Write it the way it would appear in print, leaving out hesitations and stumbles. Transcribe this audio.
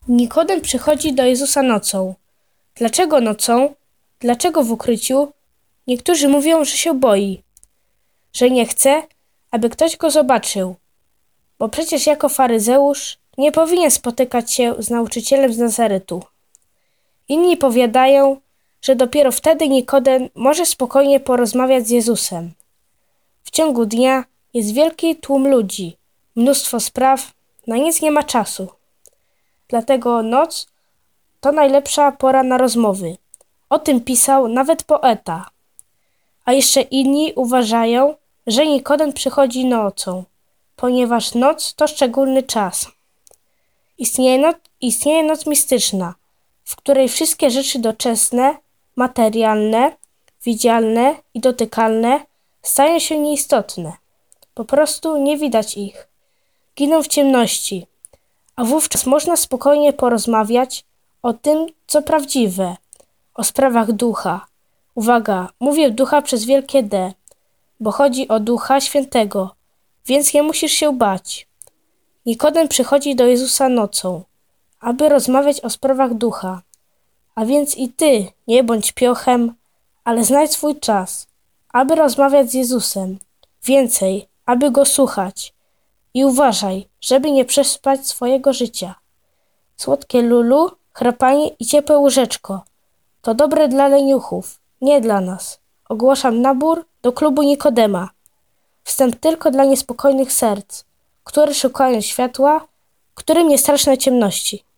Nikodem przychodzi do Jezusa nocą. Dlaczego nocą? Dlaczego w ukryciu? Niektórzy mówią, że się boi, że nie chce, aby ktoś go zobaczył, bo przecież jako faryzeusz nie powinien spotykać się z nauczycielem z Nazaretu. Inni powiadają, że dopiero wtedy Nikodem może spokojnie porozmawiać z Jezusem. W ciągu dnia jest wielki tłum ludzi, mnóstwo spraw, na nic nie ma czasu. Dlatego noc to najlepsza pora na rozmowy. O tym pisał nawet poeta. A jeszcze inni uważają, że Nikodem przychodzi nocą, ponieważ noc to szczególny czas. Istnieje noc mistyczna, w której wszystkie rzeczy doczesne, materialne, widzialne i dotykalne stają się nieistotne. Po prostu nie widać ich. Giną w ciemności, a wówczas można spokojnie porozmawiać o tym, co prawdziwe, o sprawach ducha. Uwaga, mówię ducha przez wielkie D, bo chodzi o Ducha Świętego, więc nie musisz się bać. Nikodem przychodzi do Jezusa nocą, aby rozmawiać o sprawach ducha. A więc i ty nie bądź piochem, ale znajdź swój czas, aby rozmawiać z Jezusem. Więcej, aby Go słuchać. I uważaj, żeby nie przespać swojego życia. Słodkie lulu, chrapanie i ciepłe łóżeczko to dobre dla leniuchów, nie dla nas. Ogłaszam nabór do klubu Nikodema. Wstęp tylko dla niespokojnych serc, które szukają światła, którym nie straszne ciemności.